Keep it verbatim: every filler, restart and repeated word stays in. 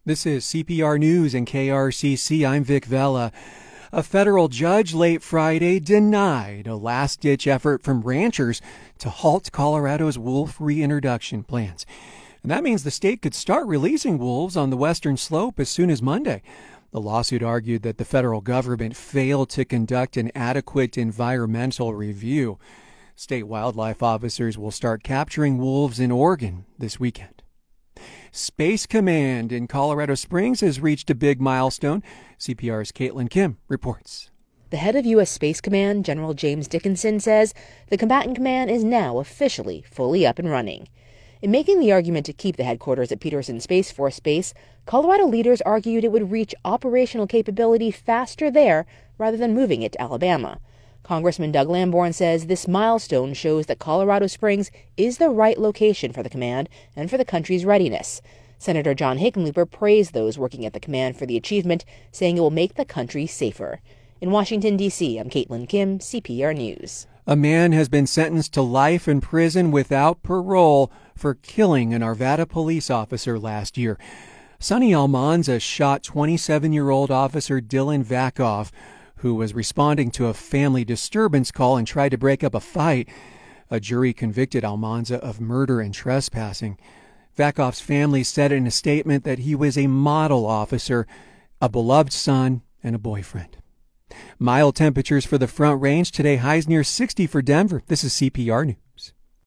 This is C P R News and K R C C. I'm Vic Vela. A federal judge late Friday denied a last-ditch effort from ranchers to halt Colorado's wolf reintroduction plans. And that means the state could start releasing wolves on the western slope as soon as Monday. The lawsuit argued that the federal government failed to conduct an adequate environmental review. State wildlife officers will start capturing wolves in Oregon this weekend. Space Command in Colorado Springs has reached a big milestone. C P R's Caitlin Kim reports. The head of U S Space Command, General James Dickinson, says the combatant command is now officially fully up and running. In making the argument to keep the headquarters at Peterson Space Force Base, Colorado leaders argued it would reach operational capability faster there rather than moving it to Alabama. Congressman Doug Lamborn says this milestone shows that Colorado Springs is the right location for the command and for the country's readiness. Senator John Hickenlooper praised those working at the command for the achievement, saying it will make the country safer. In Washington, D C, I'm Caitlin Kim, C P R News. A man has been sentenced to life in prison without parole for killing an Arvada police officer last year. Sonny Almanza shot twenty-seven-year-old officer Dylan Vakoff, who was responding to a family disturbance call and tried to break up a fight. A jury convicted Almanza of murder and trespassing. Vakoff's family said in a statement that he was a model officer, a beloved son, and a boyfriend. Mild temperatures for the Front Range today, highs near sixty for Denver. This is C P R News.